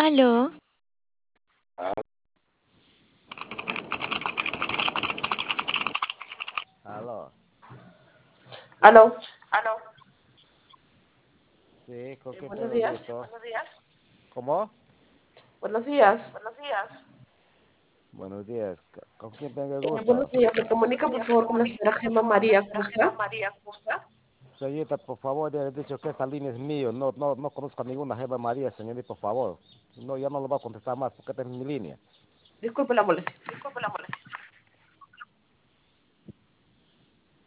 Aló, Aló. Aló, Aló. Sí, ¿con quién buenos tengo el días. gusto? Buenos días. ¿Cómo? Buenos días. Buenos días. Buenos días. ¿Con quién tengo el Buenos gusto? días. Me Buenos comunica, por días. Me favor, con la comunica, señora por Gemma favor, con la María señora Gemma Costa. María Costa. Señorita, por favor, ya le he dicho que esta línea es mío. No conozco a ninguna Gemma María, señorita, por favor. No, ya no lo voy a contestar más porque esta es mi línea. Disculpe la molestia. Disculpe la molestia.